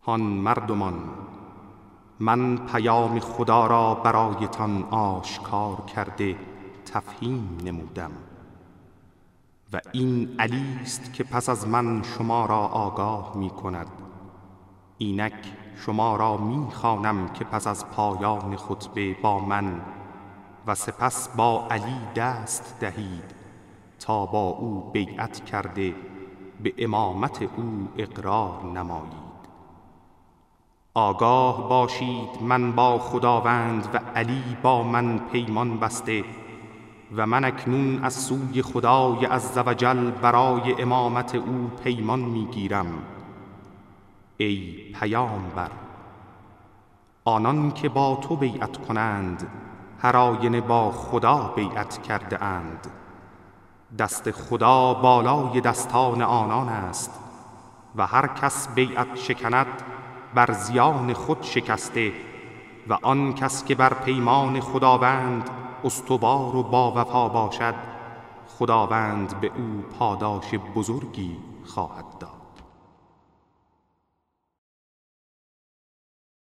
هان مردمان، من پیام خدا را برایتان آشکار کرده تفهیم نمودم و این علی است که پس از من شما را آگاه می کند. اینک شما را می خوانم که پس از پایان خطبه با من و سپس با علی دست دهید تا با او بیعت کرده به امامت او اقرار نمایید. آگاه باشید من با خداوند و علی با من پیمان بسته و من اکنون از سوی خدای عزوجل برای امامت او پیمان میگیرم. ای پیامبر، آنان که با تو بیعت کنند هر آینه با خدا بیعت کرده اند. دست خدا بالای دستان آنان است و هر کس بیعت شکند بر زیان خود شکسته و آن کس که بر پیمان خداوند استوار و با وفا باشد خداوند به او پاداش بزرگی خواهد داد.